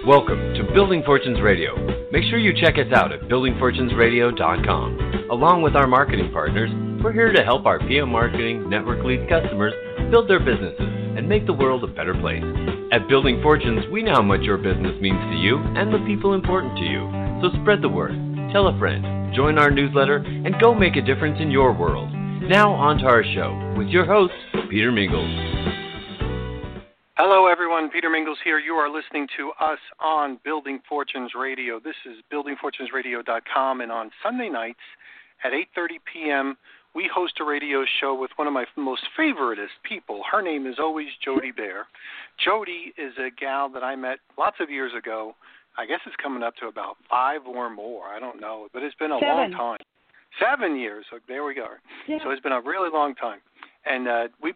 Welcome to Building Fortunes Radio. Make sure you check us out at buildingfortunesradio.com. Along with our marketing partners, we're here to help our PM Marketing Network Lead customers build their businesses and make the world a better place. At Building Fortunes, we know how much your business means to you and the people important to you. So spread the word, tell a friend, join our newsletter, and go make a difference in your world. Now on to our show with your host, Peter Mingles. Hello, everyone. Peter Mingles here. You are listening to us on Building Fortunes Radio. This is buildingfortunesradio.com, and on Sunday nights at 8:30 p.m., we host a radio show with one of my most favoritist people. Her name is always Jody Bear. Jody is a gal that I met lots of years ago. I guess it's coming up to about 5 or more. I don't know, but it's been a long time. 7 years. So there we go. Yeah. So it's been a really long time. And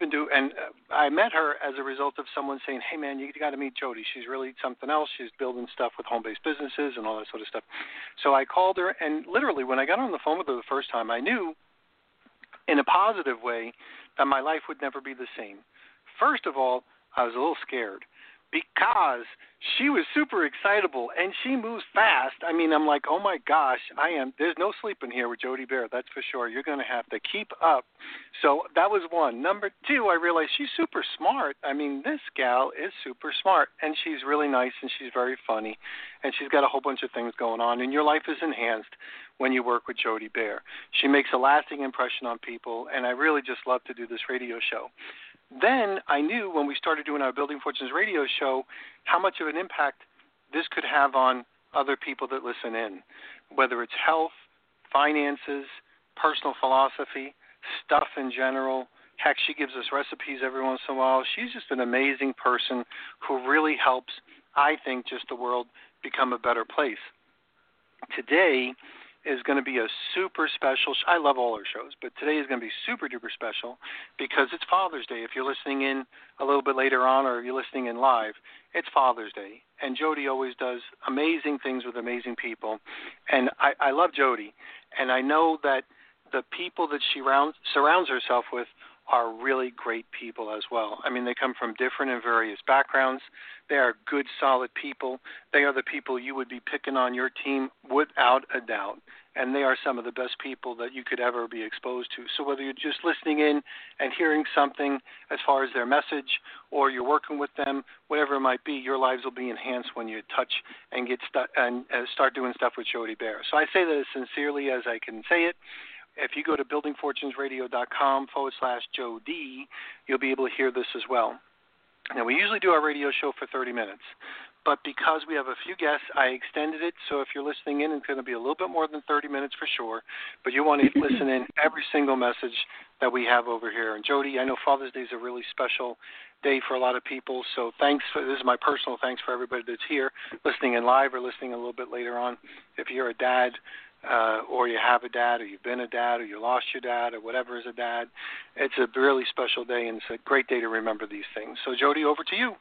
I met her as a result of someone saying, hey, man, you got to meet Jody. She's really something else. She's building stuff with home-based businesses and all that sort of stuff. So I called her, and literally when I got on the phone with her the first time, I knew in a positive way that my life would never be the same. First of all, I was a little scared because she was super excitable and she moves fast. I mean, I'm like, oh my gosh, there's no sleeping here with Jody Bear, that's for sure. You're going to have to keep up. So that was one. Number two, I realized she's super smart. I mean, this gal is super smart, and she's really nice, and she's very funny, and she's got a whole bunch of things going on, and your life is enhanced when you work with Jody Bear. She makes a lasting impression on people, and I really just love to do this radio show. Then I knew when we started doing our Building Fortunes radio show how much of an impact this could have on other people that listen in, whether it's health, finances, personal philosophy, stuff in general. Heck, she gives us recipes every once in a while. She's just an amazing person who really helps, I think, just the world become a better place. Today is going to be a super special I love all our shows, but today is going to be super duper special because it's Father's Day. If you're listening in a little bit later on or you're listening in live, it's Father's Day. And Jody always does amazing things with amazing people. And I love Jody. And I know that the people that she surrounds herself with are really great people as well. I mean, they come from different and various backgrounds. They are good, solid people. They are the people you would be picking on your team without a doubt. And they are some of the best people that you could ever be exposed to. So whether you're just listening in and hearing something as far as their message, or you're working with them, whatever it might be, your lives will be enhanced when you touch and start doing stuff with Jody Bear. So I say that as sincerely as I can say it. If you go to buildingfortunesradio.com/Joe-D, you'll be able to hear this as well. Now, we usually do our radio show for 30 minutes, but because we have a few guests, I extended it. So if you're listening in, it's going to be a little bit more than 30 minutes for sure, but you want to listen in every single message that we have over here. And Jody, I know Father's Day is a really special day for a lot of people, so this is my personal thanks for everybody that's here, listening in live or listening a little bit later on. If you're a dad, or you have a dad, or you've been a dad, or you lost your dad, or whatever is a dad, it's a really special day, and it's a great day to remember these things. So, Jody, over to you.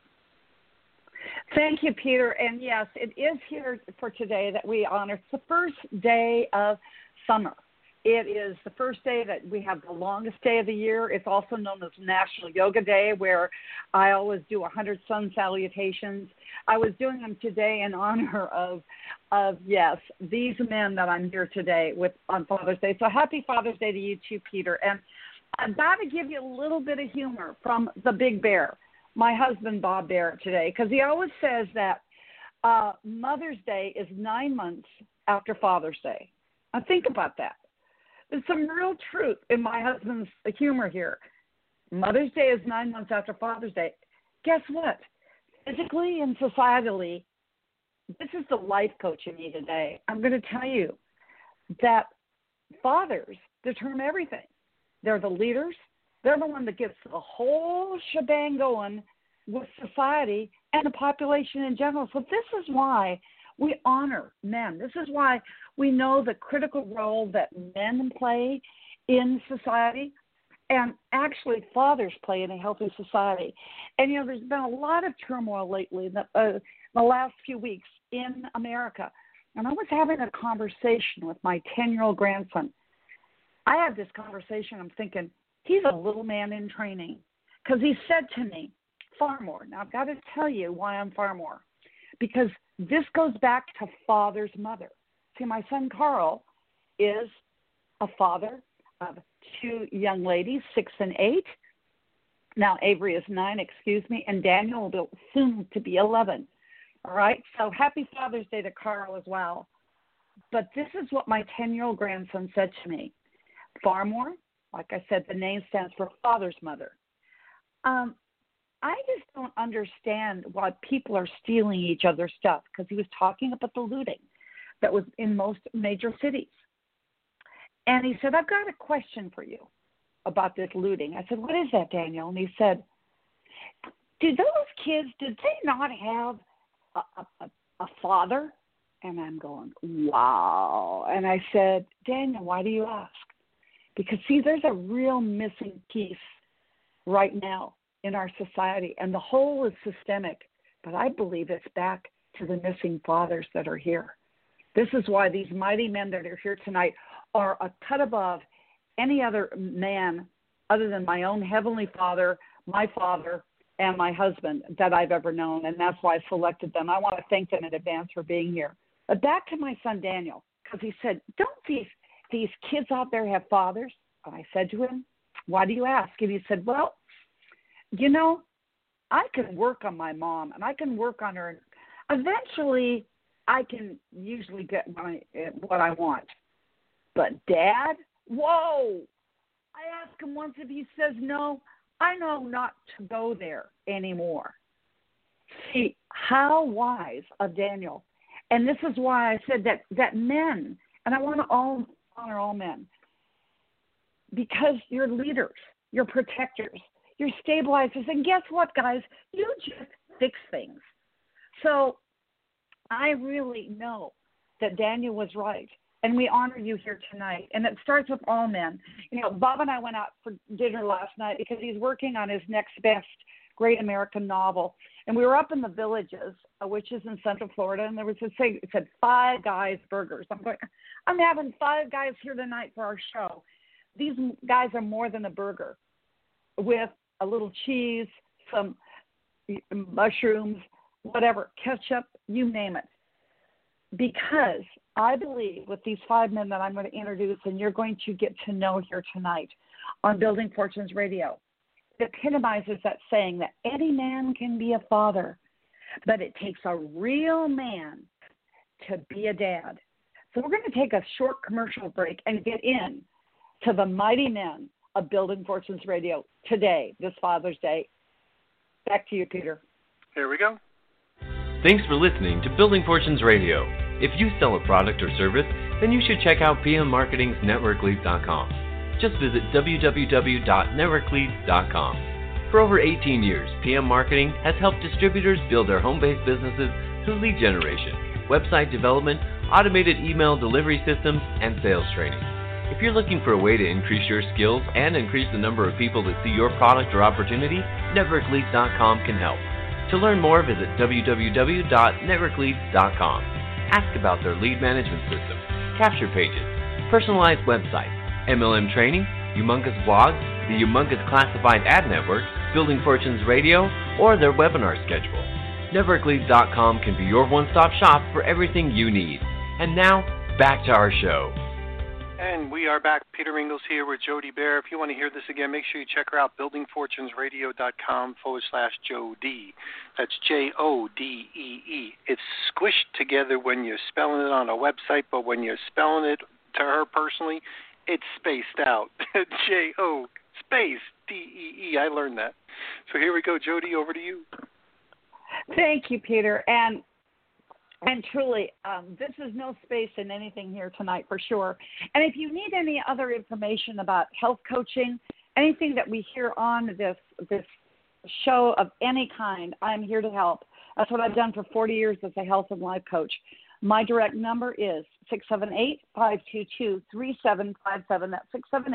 Thank you, Peter. And, yes, it is here for today that we honor. It's the first day of summer. It is the first day that we have the longest day of the year. It's also known as National Yoga Day, where I always do 100 sun salutations. I was doing them today in honor of yes, these men that I'm here today with on Father's Day. So happy Father's Day to you too, Peter. And I've got to give you a little bit of humor from the Big Bear, my husband, Bob Bear, today, because he always says that Mother's Day is 9 months after Father's Day. Now think about that. There's some real truth in my husband's humor here. Mother's Day is 9 months after Father's Day. Guess what? Physically and societally, this is the life coach in me today. I'm going to tell you that fathers determine everything. They're the leaders. They're the one that gets the whole shebang going with society and the population in general. So this is why we honor men. This is why we know the critical role that men play in society and actually fathers play in a healthy society. And, there's been a lot of turmoil lately in the last few weeks in America. And I was having a conversation with my 10-year-old grandson. I had this conversation. I'm thinking, he's a little man in training because he said to me, Farmore. Now, I've got to tell you why I'm Farmore. because this goes back to father's mother. See, my son Carl is a father of 2 young ladies, 6 and 8. Now Avery is 9, and Daniel will be soon to be 11. All right, so happy Father's Day to Carl as well. But this is what my 10-year-old grandson said to me. Farmore, like I said, the name stands for father's mother. I just don't understand why people are stealing each other's stuff, because he was talking about the looting that was in most major cities. And he said, I've got a question for you about this looting. I said, what is that, Daniel? And he said, do those kids, did they not have a father? And I'm going, wow. And I said, Daniel, why do you ask? Because, see, there's a real missing piece right now in our society, and the whole is systemic, but I believe it's back to the missing fathers that are here. This is why these mighty men that are here tonight are a cut above any other man other than my own heavenly Father, my father, and my husband that I've ever known, and that's why I selected them. I want to thank them in advance for being here. But back to my son Daniel, because he said, don't these kids out there have fathers? And I said to him, why do you ask? And he said, well, you know, I can work on my mom, and I can work on her. Eventually, I can usually get what I want. But Dad, whoa! I ask him once if he says no, I know not to go there anymore. See, how wise of Daniel. And this is why I said that men, and I want to honor all men, because you're leaders, you're protectors, you're stabilizers. And guess what, guys? You just fix things. So I really know that Daniel was right. And we honor you here tonight. And it starts with all men. You know, Bob and I went out for dinner last night because he's working on his next best great American novel. And we were up in the Villages, which is in Central Florida, and there was it said 5 Guys Burgers. I'm having 5 guys here tonight for our show. These guys are more than a burger, with a little cheese, some mushrooms, whatever, ketchup, you name it. Because I believe with these 5 men that I'm going to introduce, and you're going to get to know here tonight on Building Fortunes Radio, it epitomizes that saying that any man can be a father, but it takes a real man to be a dad. So we're going to take a short commercial break and get in to the mighty men of Building Fortunes Radio today, this Father's Day. Back to you, Peter. Here we go. Thanks for listening to Building Fortunes Radio. If you sell a product or service, then you should check out PM Marketing's NetworkLeads.com. Just visit www.networkleads.com. For over 18 years, PM Marketing has helped distributors build their home-based businesses through lead generation, website development, automated email delivery systems, and sales training. If you're looking for a way to increase your skills and increase the number of people that see your product or opportunity, NetworkLeads.com can help. To learn more, visit www.networkleads.com. Ask about their lead management system, capture pages, personalized websites, MLM training, humongous blogs, the humongous classified ad network, Building Fortunes Radio, or their webinar schedule. NetworkLeads.com can be your one-stop shop for everything you need. And now, back to our show. And we are back. Peter Mingles here with Jody Bear. If you want to hear this again, make sure you check her out, buildingfortunesradio.com/Jody. That's Jodee. It's squished together when you're spelling it on a website, but when you're spelling it to her personally, it's spaced out. J-O space D-E-E. I learned that. So here we go. Jody, over to you. Thank you, Peter. And truly, this is no space in anything here tonight for sure. And if you need any other information about health coaching, anything that we hear on this show of any kind, I'm here to help. That's what I've done for 40 years as a health and life coach. My direct number is 678-522-3757. That's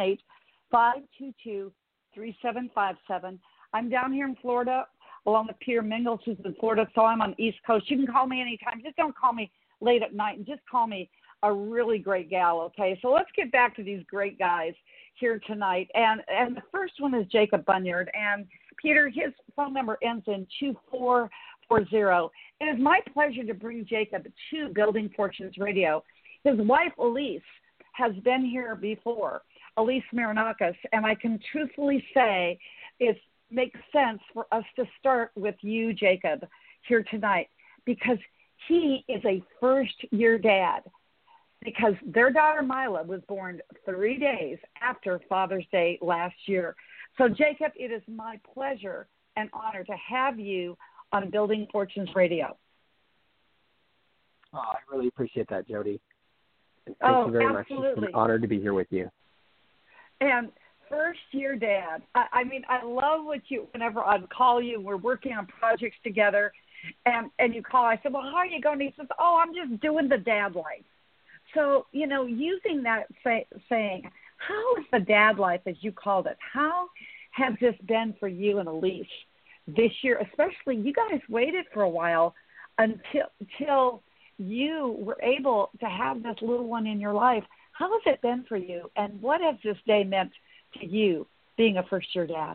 678-522-3757. I'm down here in Florida, along with Peter Mingles, who's in Florida, so I'm on the East Coast. You can call me anytime. Just don't call me late at night, and just call me a really great gal, okay? So let's get back to these great guys here tonight. And the first one is Jacob Bunyard. And, Peter, his phone number ends in 2445. It is my pleasure to bring Jacob to Building Fortunes Radio. His wife, Elise, has been here before, Elise Marinakis, and I can truthfully say it makes sense for us to start with you, Jacob, here tonight, because he is a first-year dad, because their daughter, Mila, was born 3 days after Father's Day last year. So, Jacob, it is my pleasure and honor to have you on Building Fortunes Radio. Oh, I really appreciate that, Jody. Thank you very much. It's an honor to be here with you. And first-year dad, I mean, I love whenever I call you, we're working on projects together, and you call, I said, well, how are you going? He says, oh, I'm just doing the dad life. So, using that saying, how is the dad life, as you called it, how has this been for you and Elise this year? Especially, you guys waited for a while until you were able to have this little one in your life. How has it been for you, and what has this day meant to you, being a first-year dad?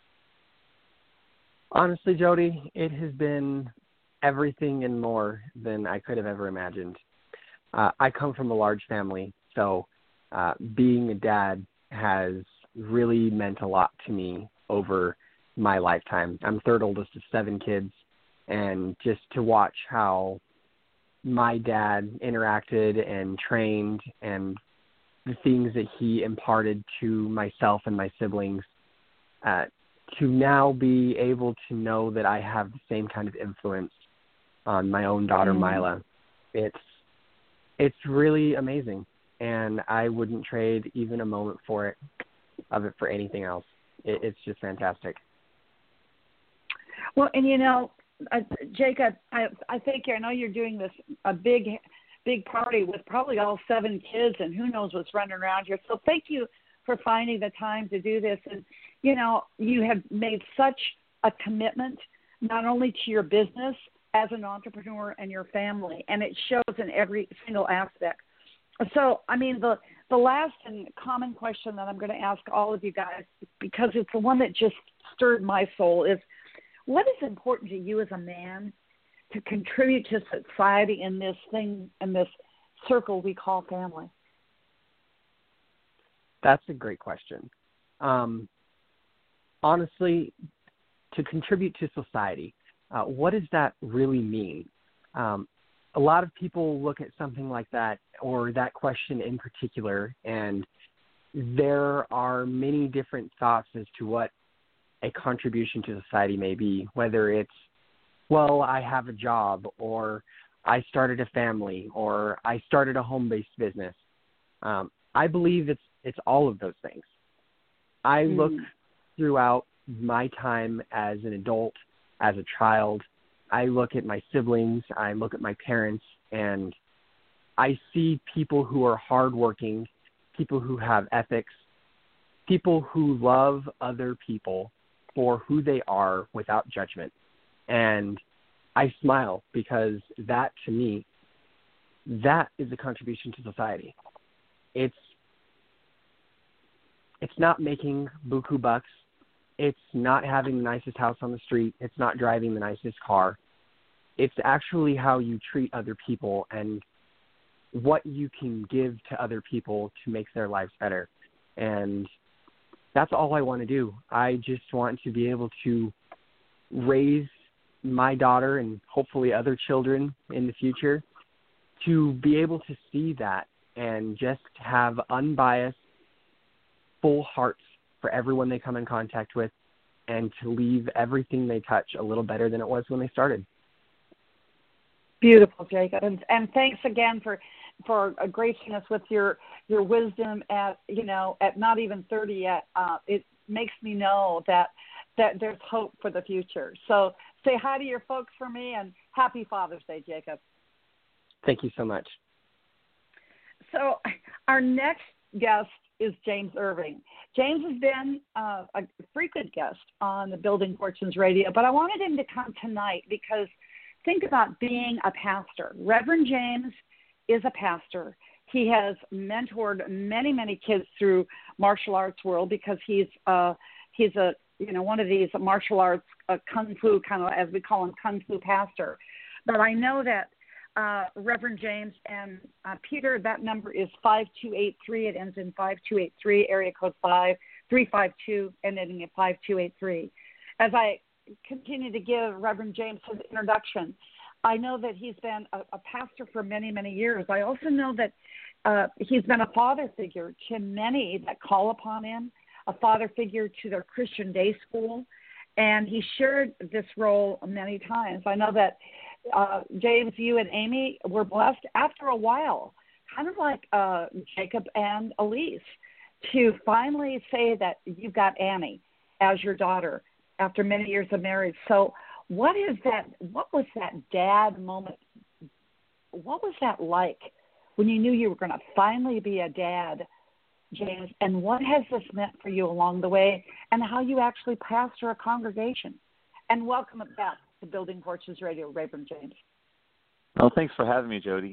Honestly, Jody, it has been everything and more than I could have ever imagined. I come from a large family, so being a dad has really meant a lot to me over my lifetime. I'm third oldest of 7 kids, and just to watch how my dad interacted and trained and the things that he imparted to myself and my siblings, to now be able to know that I have the same kind of influence on my own daughter, Mila, it's really amazing, and I wouldn't trade even a moment for anything else. It's just fantastic. Well, and Jacob, I think I know you're doing a big party with probably all 7 kids, and who knows what's running around here. So thank you for finding the time to do this. And you have made such a commitment not only to your business as an entrepreneur and your family, and it shows in every single aspect. So, I mean, the last and common question that I'm going to ask all of you guys, because it's the one that just stirred my soul, is what is important to you as a man to contribute to society in this circle we call family? That's a great question. Honestly, to contribute to society, what does that really mean? A lot of people look at something like that, or that question in particular, and there are many different thoughts as to what a contribution to society may be, whether it's, well, I have a job, or I started a family, or I started a home-based business. I believe it's all of those things. I look throughout my time as an adult, as a child, I look at my siblings, I look at my parents, and I see people who are hardworking, people who have ethics, people who love other people for who they are without judgment. And I smile because that, to me, that is a contribution to society. It's not making buku bucks. It's not having the nicest house on the street. It's not driving the nicest car. It's actually how you treat other people and what you can give to other people to make their lives better. And that's all I want to do. I just want to be able to raise my daughter and hopefully other children in the future to be able to see that and just have unbiased, full hearts for everyone they come in contact with, and to leave everything they touch a little better than it was when they started. Beautiful, Jacob, and thanks again for gracing us with your wisdom at not even 30 yet. It makes me know that there's hope for the future. So say hi to your folks for me, and happy Father's Day, Jacob. Thank you so much. So our next guest is James Irving. James has been a frequent guest on the Building Fortunes Radio, but I wanted him to come tonight because think about being a pastor. Reverend James is a pastor. He has mentored many, many kids through martial arts world because he's a one of these martial arts, kung fu, kind of as we call him, kung fu pastor. But I know that Reverend James and Peter, that number is 5283. It ends in 5283, area code 5352, and ending at 5283. As I continue to give Reverend James his introduction, I know that he's been a pastor for many, many years. I also know that he's been a father figure to many that call upon him, a father figure to their Christian day school, and he shared this role many times. I know that James, you and Amy were blessed after a while, kind of like Jacob and Elise, to finally say that you've got Annie as your daughter after many years of marriage. So what was that dad moment? What was that like when you knew you were going to finally be a dad, James? And what has this meant for you along the way, and how you actually pastor a congregation? And welcome back to Building Fortunes Radio, Reverend James. Well, thanks for having me, Jody.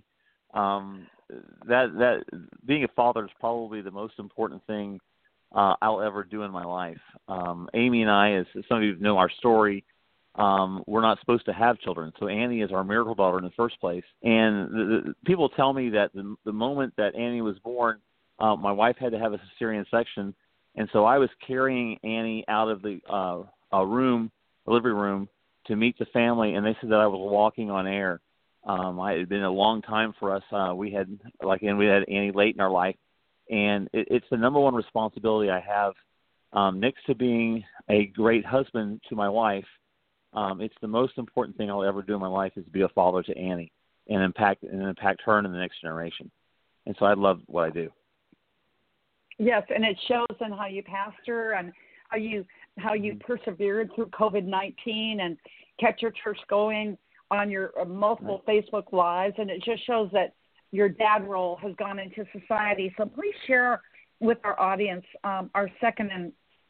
That being a father is probably the most important thing I'll ever do in my life. Amy and I, as some of you know our story, we're not supposed to have children. So Annie is our miracle daughter in the first place. And people tell me that the moment that Annie was born, my wife had to have a cesarean section. And so I was carrying Annie out of the delivery room, to meet the family, and they said that I was walking on air. It had been a long time for us. We had Annie late in our life, and it's the number one responsibility I have next to being a great husband to my wife. It's the most important thing I'll ever do in my life is to be a father to Annie and impact her and the next generation. And so I love what I do. Yes, and it shows in how you pastor and how you persevered through COVID-19 and kept your church going on your multiple Facebook Lives. And it just shows that your dad role has gone into society. So please share with our audience our second and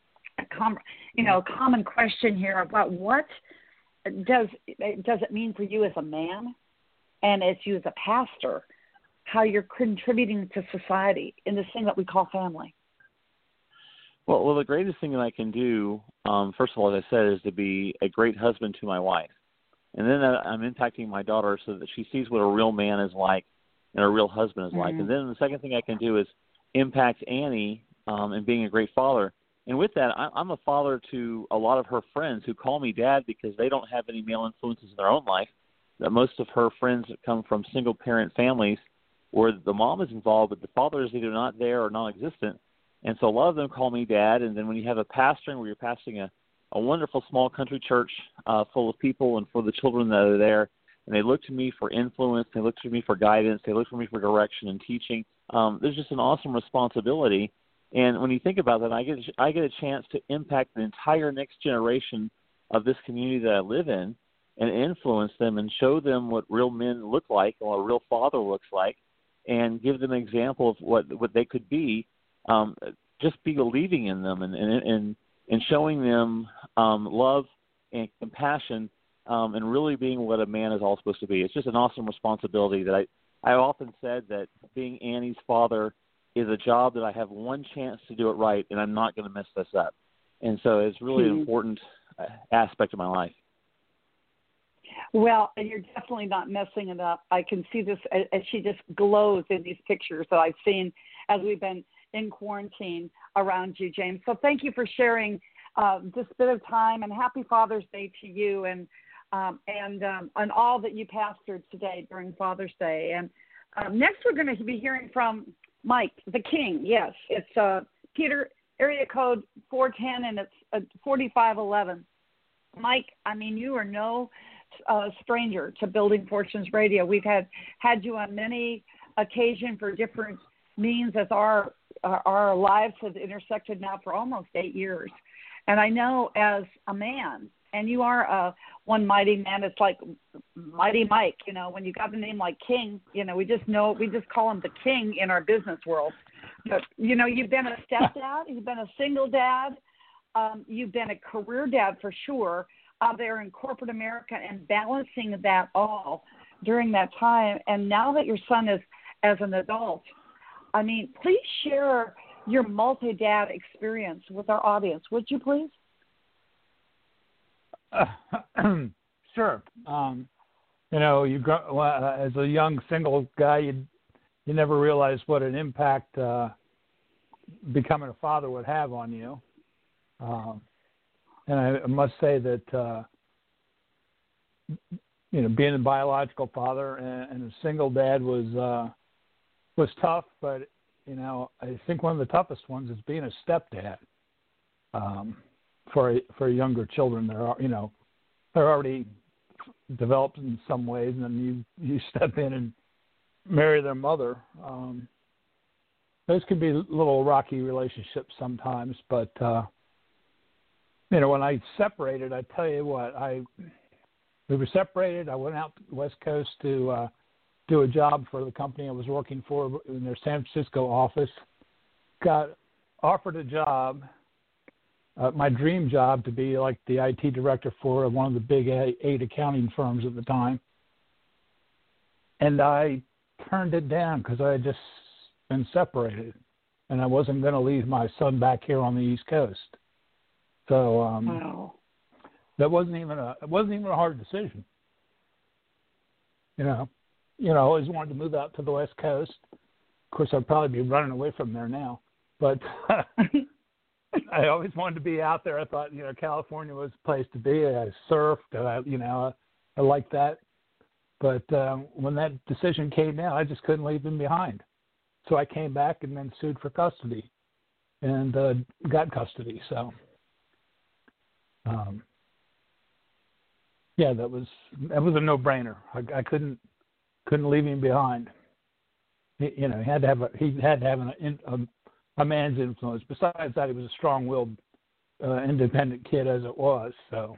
common question here about what does it mean for you as a man and as you as a pastor, how you're contributing to society in this thing that we call family. Well, the greatest thing that I can do, first of all, as I said, is to be a great husband to my wife. And then I'm impacting my daughter so that she sees what a real man is like and a real husband is like. And then the second thing I can do is impact Annie in being a great father. And with that, I'm a father to a lot of her friends who call me dad because they don't have any male influences in their own life. That most of her friends come from single-parent families where the mom is involved, but the father is either not there or non-existent. And so a lot of them call me dad. And then when you have a pastoring where you're pastoring a wonderful small country church full of people and for the children that are there, and they look to me for influence, they look to me for guidance, they look for me for direction and teaching, there's just an awesome responsibility. And when you think about that, I get a chance to impact the entire next generation of this community that I live in and influence them and show them what real men look like or a real father looks like and give them an example of what they could be. Just be believing in them and showing them love and compassion and really being what a man is all supposed to be. It's just an awesome responsibility that I often said that being Annie's father is a job that I have one chance to do it right, and I'm not going to mess this up. And so it's really an important aspect of my life. Well, and you're definitely not messing it up. I can see this as she just glows in these pictures that I've seen as we've been in quarantine around you, James. So thank you for sharing this bit of time, and happy Father's Day to you and all that you pastored today during Father's Day. And next we're going to be hearing from Mike, the King. Yes, it's Peter, area code 410, and it's 4511. Mike, I mean, you are no stranger to Building Fortunes Radio. We've had you on many occasions for different means as our lives have intersected now for almost 8 years. And I know as a man, and you are one mighty man, it's like Mighty Mike, when you got a name like King, we just call him the King in our business world. But, you've been a stepdad, you've been a single dad, you've been a career dad for sure out there in corporate America and balancing that all during that time. And now that your son is as an adult, I mean, please share your multi-dad experience with our audience, would you please? Sure. You grow, as a young single guy, you never realize what an impact becoming a father would have on you. And I must say that being a biological father and a single dad was tough, but I think one of the toughest ones is being a stepdad. For younger children, they're already developed in some ways, and then you step in and marry their mother. Those can be little rocky relationships sometimes, but when I separated, I tell you what, we were separated. I went out to the West Coast to do a job for the company I was working for in their San Francisco office. Got offered a job, my dream job, to be like the IT director for one of the big 8 accounting firms at the time. And I turned it down because I had just been separated, and I wasn't going to leave my son back here on the East Coast. So wow. That wasn't even a hard decision. I always wanted to move out to the West Coast. Of course, I'd probably be running away from there now, but I always wanted to be out there. I thought, California was a place to be. I surfed, I liked that. But when that decision came out, I just couldn't leave him behind. So I came back and then sued for custody and got custody. So, that was a no-brainer. I couldn't leave him behind. He had to have a man's influence. Besides that, he was a strong-willed, independent kid as it was. So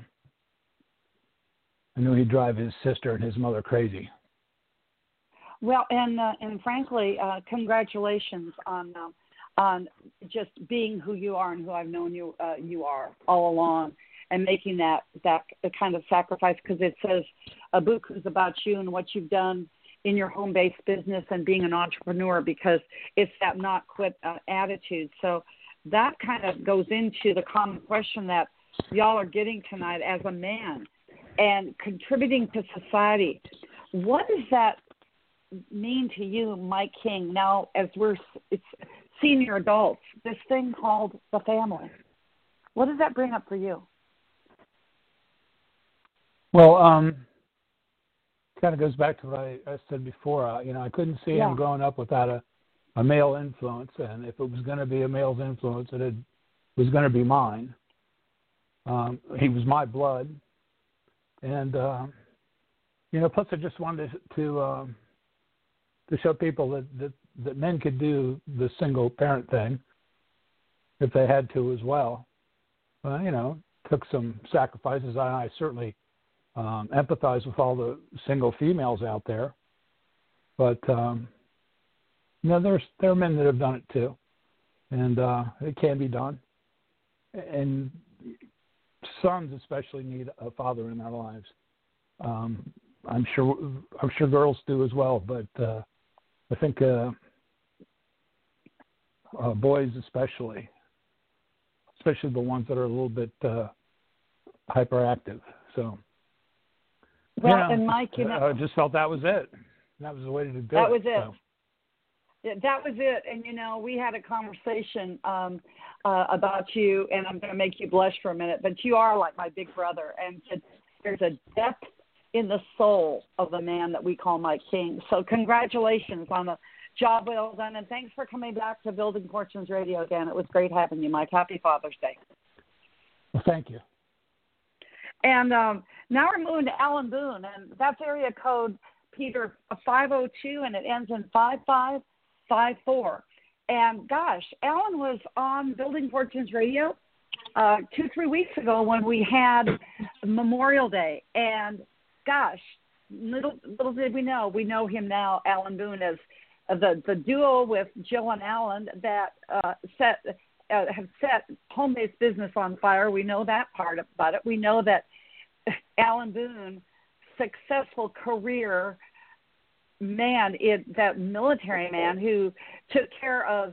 I knew he'd drive his sister and his mother crazy. Well, and frankly, congratulations on just being who you are and who I've known you are all along, and making that kind of sacrifice, because it says a book is about you and what you've done in your home-based business and being an entrepreneur, because it's that not quit attitude. So that kind of goes into the common question that y'all are getting tonight as a man and contributing to society. What does that mean to you, Mike King, now as it's senior adults, this thing called the family? What does that bring up for you? Well, kind of goes back to what I said before. I couldn't see him growing up without a male influence, and if it was going to be a male's influence, it was going to be mine. He was my blood, and plus I just wanted to show people that men could do the single parent thing if they had to as well. Took some sacrifices, and I certainly empathize with all the single females out there, but there are men that have done it too, and it can be done. And sons especially need a father in their lives. I'm sure girls do as well, but I think boys especially the ones that are a little bit hyperactive. So. Well, and Mike, I just felt that was it. That was the way to do it. That was it. So. Yeah, that was it. And, we had a conversation about you, and I'm going to make you blush for a minute, but you are like my big brother. And there's a depth in the soul of the man that we call Mike King. So congratulations on the job well done, and thanks for coming back to Building Fortunes Radio again. It was great having you, Mike. Happy Father's Day. Well, thank you. And now we're moving to Alan Boone, and that's area code, Peter, 502, and it ends in 5554. And gosh, Alan was on Building Fortunes Radio 2-3 weeks ago when we had Memorial Day. And gosh, little did we know him now, Alan Boone, as the duo with Jill and Alan that have set home-based business on fire. We know that part about it. We know that Alan Boone, successful career man, that military man who took care of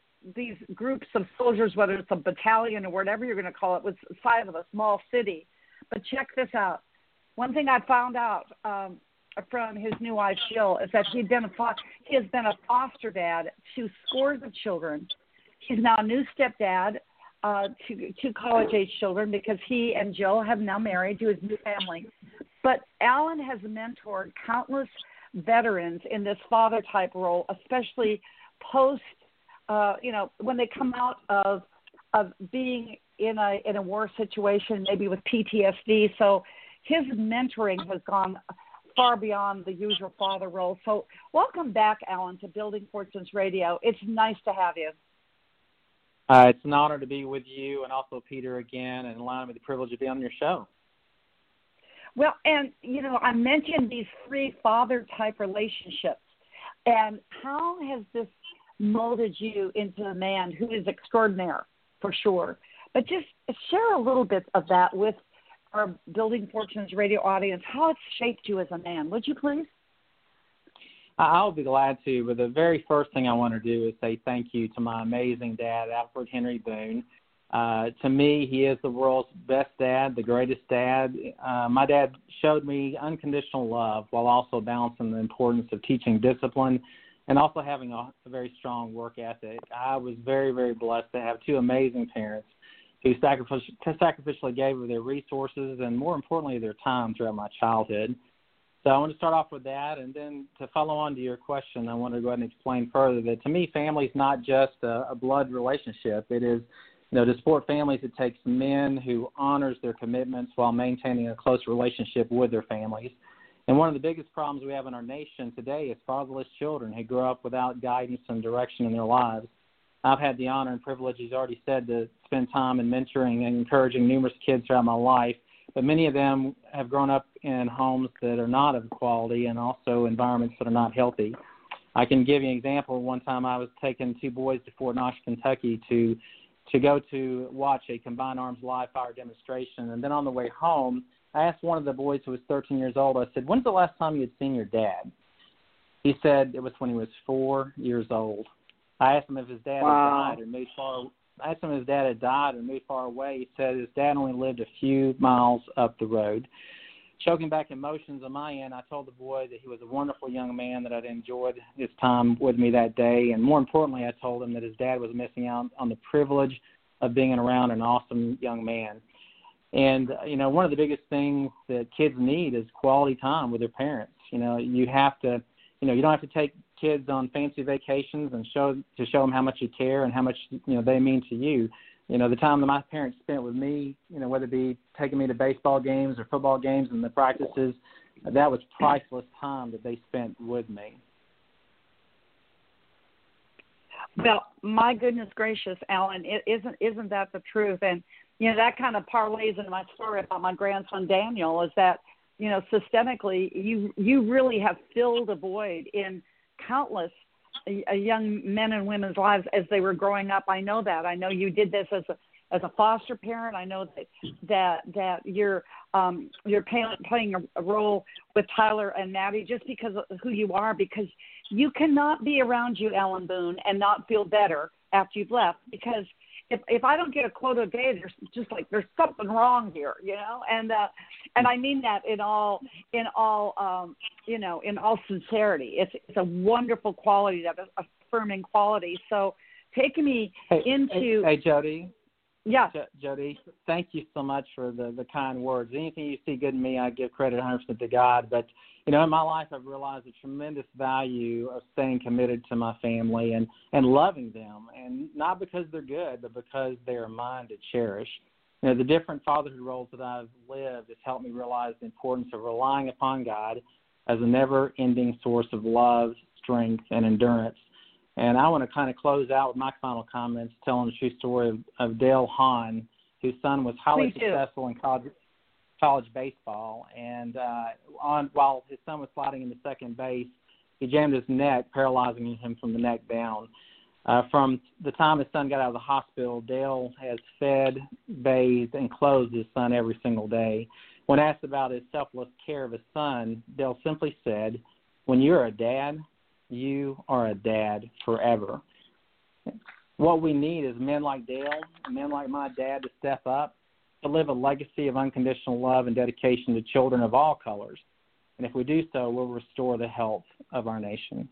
these groups of soldiers, whether it's a battalion or whatever you're going to call it, was the size of a small city, But check this out. One thing I found out from his new wife, Jill, is that he has been a foster dad to scores of children. He's now a new stepdad to college-age children because he and Jill have now married to his new family. But Alan has mentored countless veterans in this father-type role, especially post, when they come out of being in a war situation, maybe with PTSD. So his mentoring has gone far beyond the usual father role. So welcome back, Alan, to Building Fortunes Radio. It's nice to have you. It's an honor to be with you and also Peter again and allowing me the privilege of being on your show. Well, and, I mentioned these 3 father-type relationships. And how has this molded you into a man who is extraordinary, for sure? But just share a little bit of that with our Building Fortunes Radio audience, how it's shaped you as a man. Would you please? I'll be glad to, but the very first thing I want to do is say thank you to my amazing dad, Alfred Henry Boone. To me, he is the world's best dad, the greatest dad. My dad showed me unconditional love while also balancing the importance of teaching discipline and also having a very strong work ethic. I was very, very blessed to have 2 amazing parents who sacrificially gave of their resources and, more importantly, their time throughout my childhood. So I want to start off with that, and then to follow on to your question, I want to go ahead and explain further that, to me, family is not just a blood relationship. It is, to support families, it takes men who honors their commitments while maintaining a close relationship with their families. And one of the biggest problems we have in our nation today is fatherless children who grow up without guidance and direction in their lives. I've had the honor and privilege, as already said, to spend time in mentoring and encouraging numerous kids throughout my life, but many of them have grown up in homes that are not of quality and also environments that are not healthy. I can give you an example. One time I was taking 2 boys to Fort Knox, Kentucky to go to watch a Combined Arms live fire demonstration, and then on the way home, I asked one of the boys who was 13 years old, I said, "When's the last time you had seen your dad?" He said it was when he was 4 years old. I asked him if his dad had died and moved far. I asked him if his dad had died and moved far away. He said his dad only lived a few miles up the road. Choking back emotions on my end, I told the boy that he was a wonderful young man, that I'd enjoyed his time with me that day, and more importantly, I told him that his dad was missing out on the privilege of being around an awesome young man. And, one of the biggest things that kids need is quality time with their parents. You have to, you don't have to take kids on fancy vacations and show them how much you care and how much, they mean to you. The time that my parents spent with me, whether it be taking me to baseball games or football games and the practices, that was priceless time that they spent with me. Well, my goodness gracious, Alan, isn't that the truth? And, that kind of parlays into my story about my grandson Daniel, is that, systemically, you really have filled a void in countless young men and women's lives as they were growing up. I know that. I know you did this as a foster parent. I know that you're playing a role with Tyler and Maddie just because of who you are, because you cannot be around you, Alan Boone, and not feel better after you've left, because if I don't get a quote a day, there's something wrong here, and I mean that in all sincerity. It's a wonderful quality, that affirming quality. So taking me into Hey, Jody. Yeah. Jody, thank you so much for the kind words. Anything you see good in me, I give credit 100% to God. But, in my life, I've realized the tremendous value of staying committed to my family and loving them, and not because they're good, but because they are mine to cherish. The different fatherhood roles that I've lived has helped me realize the importance of relying upon God as a never-ending source of love, strength, and endurance. And I want to kind of close out with my final comments, telling the true story of Dale Hahn, whose son was highly successful in college baseball. And while his son was sliding into second base, he jammed his neck, paralyzing him from the neck down. From the time his son got out of the hospital, Dale has fed, bathed, and clothed his son every single day. When asked about his selfless care of his son, Dale simply said, "When you're a dad, you are a dad forever." What we need is men like Dale, men like my dad, to step up to live a legacy of unconditional love and dedication to children of all colors. And if we do so, we'll restore the health of our nation.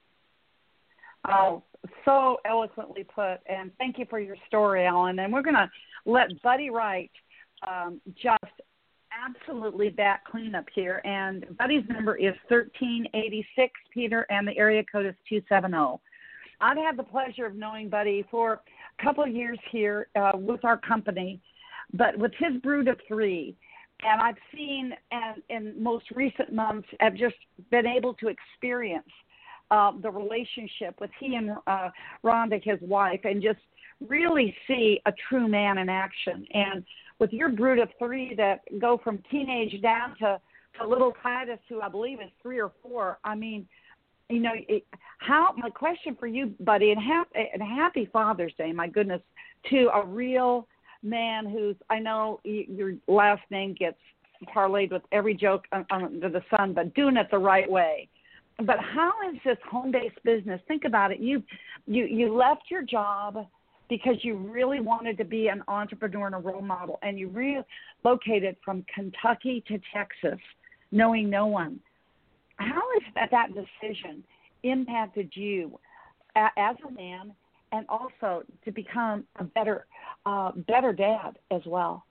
Oh, so eloquently put, and thank you for your story, Alan. And we're going to let Buddy Wright just absolutely back clean up here. And Buddy's number is 1386, Peter, and the area code is 270. I've had the pleasure of knowing Buddy for a couple of years here with our company, but with his brood of three, and I've seen, and in most recent months, I've just been able to experience the relationship with he and Rhonda, his wife, and just really see a true man in action. And with your brood of three that go from teenage down to little Titus, who I believe is 3 or 4, I mean, you know, my question for you, Buddy, and happy Father's Day, my goodness, to a real man who's, I know your last name gets parlayed with every joke under the sun, but doing it the right way. But how is this home-based business? Think about it. You left your job because you really wanted to be an entrepreneur and a role model, and you relocated from Kentucky to Texas, knowing no one. How has that decision impacted you as a man, and also to become a better dad as well?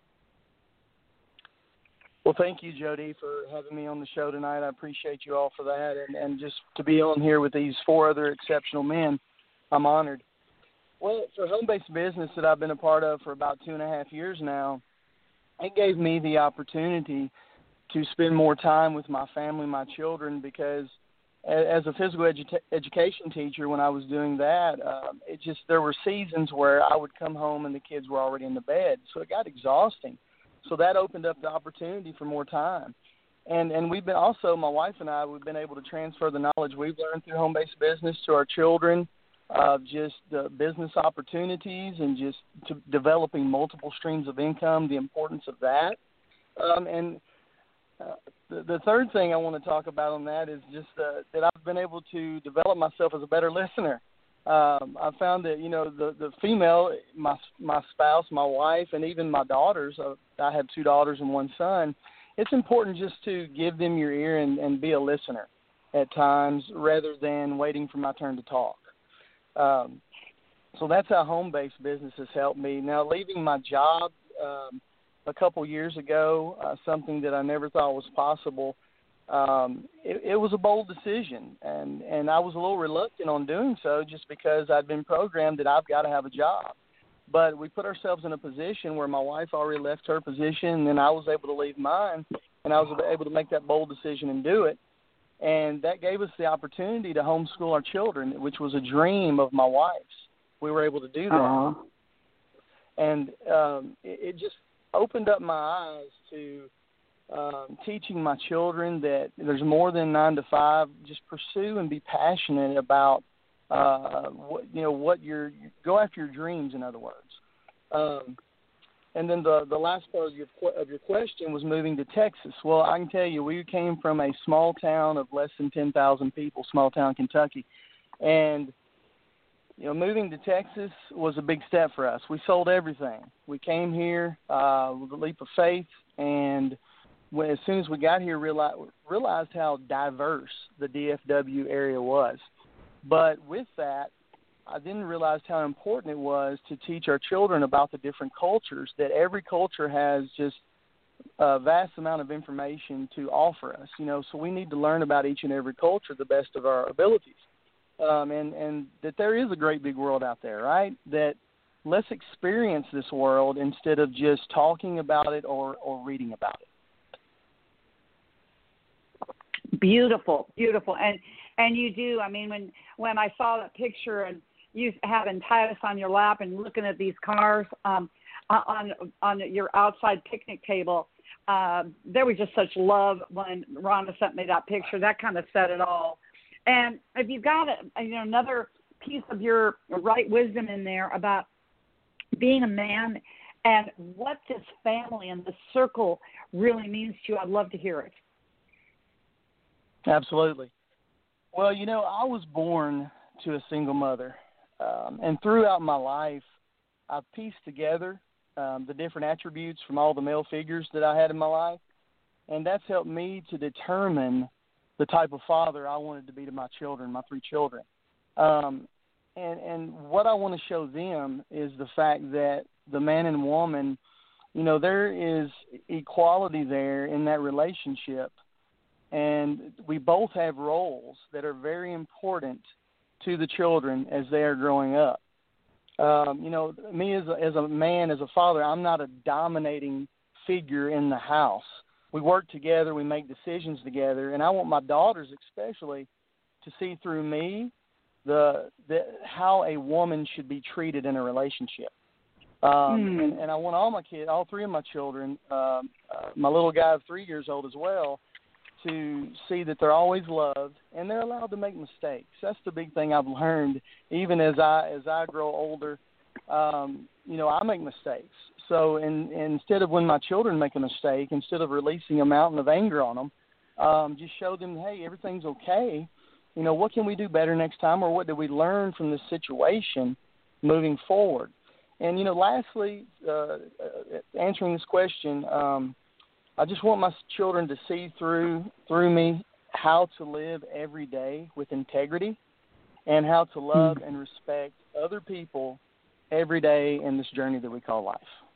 Well, thank you, Jody, for having me on the show tonight. I appreciate you all for that. And just to be on here with these 4 other exceptional men, I'm honored. Well, for home-based business that I've been a part of for about 2.5 years now, it gave me the opportunity to spend more time with my family, my children, because as a physical education teacher, when I was doing that, there were seasons where I would come home and the kids were already in the bed, so it got exhausting. So that opened up the opportunity for more time. And we've been also, my wife and I, we've been able to transfer the knowledge we've learned through home-based business to our children, just business opportunities and just to developing multiple streams of income, the importance of that. The third thing I want to talk about on that is just that I've been able to develop myself as a better listener. I found that, you know, the female, my spouse, my wife, and even my daughters, I have 2 daughters and 1 son, it's important just to give them your ear and be a listener at times rather than waiting for my turn to talk. So that's how home-based business has helped me. Now, leaving my job a couple years ago, something that I never thought was possible, it was a bold decision, and I was a little reluctant on doing so just because I'd been programmed that I've got to have a job. But we put ourselves in a position where my wife already left her position, and then I was able to leave mine, and I was able to make that bold decision and do it. And that gave us the opportunity to homeschool our children, which was a dream of my wife's. We were able to do that. Uh-huh. And it just opened up my eyes to teaching my children that there's more than 9 to 5. Just pursue and be passionate about go after your dreams. In other words, and then the last part of your question was moving to Texas. Well, I can tell you, we came from a small town of less than 10,000 people, small town Kentucky, and moving to Texas was a big step for us. We sold everything. We came here with a leap of faith, and as soon as we got here, realized how diverse the DFW area was. But with that, I then realized how important it was to teach our children about the different cultures, that every culture has just a vast amount of information to offer us. So we need to learn about each and every culture the best of our abilities. And that there is a great big world out there, right? That let's experience this world instead of just talking about it or reading about it. Beautiful, beautiful. And you do, I mean, when I saw that picture and you having Titus on your lap and looking at these cars on your outside picnic table, there was just such love when Rhonda sent me that picture. That kind of said it all. And if you've got another piece of your right wisdom in there about being a man and what this family and this circle really means to you, I'd love to hear it. Absolutely. Well, I was born to a single mother, and throughout my life, I've pieced together the different attributes from all the male figures that I had in my life. And that's helped me to determine the type of father I wanted to be to my children, my 3 children. And what I want to show them is the fact that the man and woman, you know, there is equality there in that relationship. And we both have roles that are very important to the children as they are growing up. You know, me as a man, as a father, I'm not a dominating figure in the house. We work together, we make decisions together, and I want my daughters especially to see through me how a woman should be treated in a relationship. And I want all my kids, all 3 of my children, my little guy of 3 years old as well, to see that they're always loved and they're allowed to make mistakes. That's the big thing I've learned. Even as I grow older, you know, I make mistakes. So instead of when my children make a mistake, instead of releasing a mountain of anger on them, just show them, hey, everything's okay. You know, what can we do better next time, or what did we learn from this situation moving forward? And, you know, lastly, answering this question, I just want my children to see through me how to live every day with integrity and how to love and respect other people every day in this journey that we call life.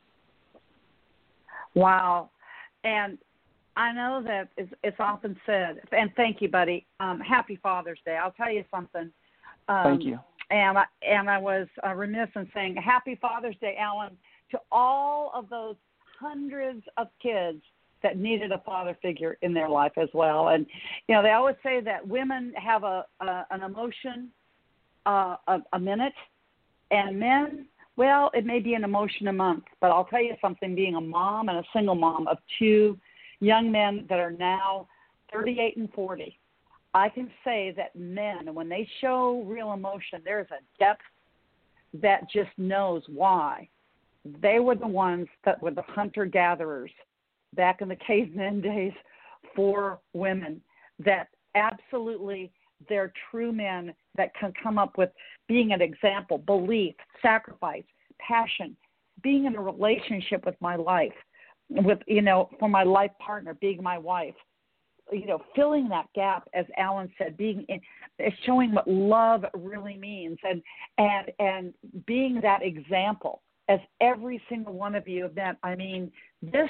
Wow. And I know that it's often said, and thank you, buddy, happy Father's Day. I'll tell you something. Thank you. And I was remiss in saying happy Father's Day, Alan, to all of those hundreds of kids that needed a father figure in their life as well. And, you know, they always say that women have an emotion a minute, and men, well, it may be an emotion a month. But I'll tell you something, being a mom and a single mom of 2 young men that are now 38 and 40, I can say that men, when they show real emotion, there's a depth that just knows why. They were the ones that were the hunter-gatherers back in the caveman days for women, that absolutely they're true men that can come up with being an example, belief, sacrifice, passion, being in a relationship with my life, with, you know, for my life partner, being my wife, you know, filling that gap, as Alan said, showing what love really means, and being that example, as every single one of you have been. I mean, this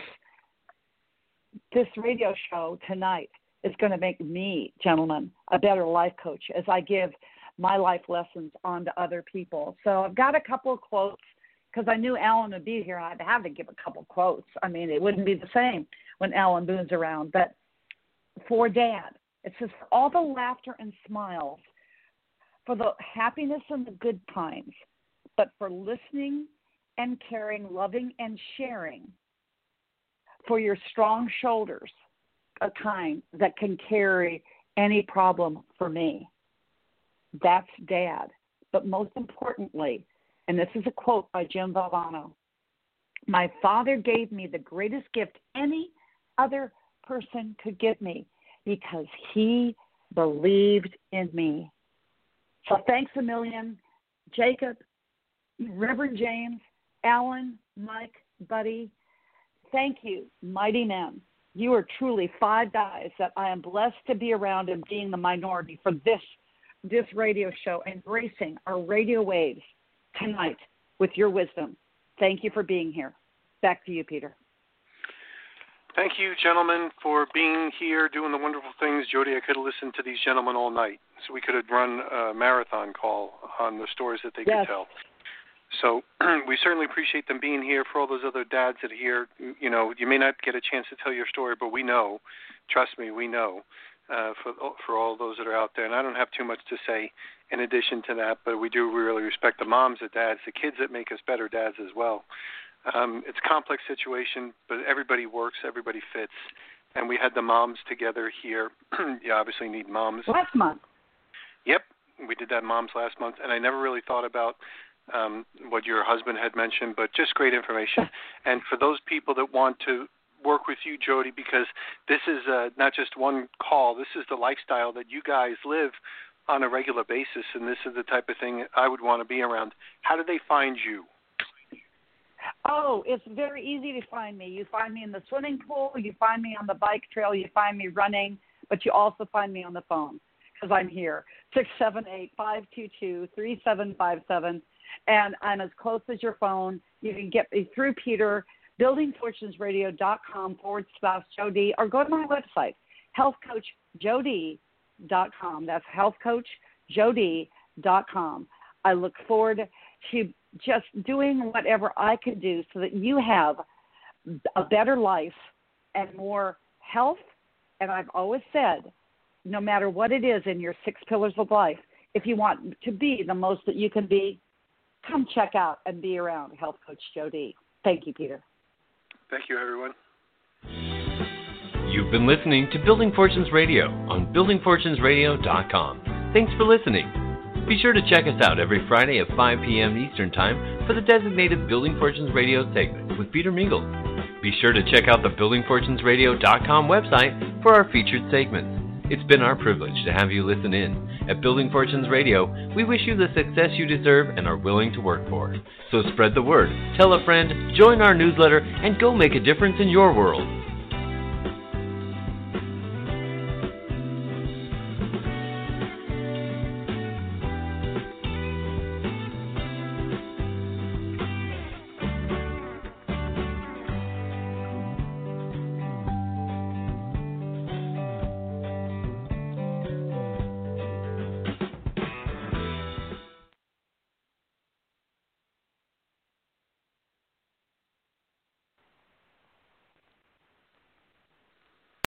radio show tonight is going to make me, gentlemen, a better life coach as I give my life lessons on to other people. So I've got a couple of quotes because I knew Alan would be here, and I'd have to give a couple of quotes. I mean, it wouldn't be the same when Alan Boone's around. But for Dad, it says, for all the laughter and smiles, for the happiness and the good times, but for listening and caring, loving and sharing, for your strong shoulders, a kind that can carry any problem for me. That's Dad. But most importantly, and this is a quote by Jim Valvano, my father gave me the greatest gift any other person could give me because he believed in me. So thanks a million, Jacob, Reverend James, Alan, Mike, Buddy. Thank you, mighty men. You are truly 5 guys that I am blessed to be around and being the minority for this radio show, embracing our radio waves tonight with your wisdom. Thank you for being here. Back to you, Peter. Thank you, gentlemen, for being here, doing the wonderful things. Jody, I could have listened to these gentlemen all night, so we could have run a marathon call on the stories that they could tell. So we certainly appreciate them being here. For all those other dads that are here, you know, you may not get a chance to tell your story, but we know, trust me, we know, for all those that are out there. And I don't have too much to say in addition to that, but we do really respect the moms, the dads, the kids that make us better dads as well. It's a complex situation, but everybody works, everybody fits. And we had the moms together here. You obviously need moms. Last month. Yep, we did that moms last month, and I never really thought about what your husband had mentioned, but just great information. And for those people that want to work with you, Jody, because this is not just one call, this is the lifestyle that you guys live on a regular basis, and this is the type of thing I would want to be around. How do they find you? Oh, it's very easy to find me. You find me in the swimming pool, you find me on the bike trail, you find me running, but you also find me on the phone because I'm here. 678-522-3757, and I'm as close as your phone. You can get me through Peter, buildingfortunesradio.com/Jody, or go to my website, healthcoachjody.com. That's healthcoachjody.com. I look forward to just doing whatever I can do so that you have a better life and more health. And I've always said, no matter what it is in your 6 pillars of life, if you want to be the most that you can be, come check out and be around Health Coach Jody. Thank you, Peter. Thank you, everyone. You've been listening to Building Fortunes Radio on buildingfortunesradio.com. Thanks for listening. Be sure to check us out every Friday at 5 p.m. Eastern Time for the designated Building Fortunes Radio segment with Peter Mingles. Be sure to check out the buildingfortunesradio.com website for our featured segments. It's been our privilege to have you listen in. At Building Fortunes Radio, we wish you the success you deserve and are willing to work for. So spread the word, tell a friend, join our newsletter, and go make a difference in your world.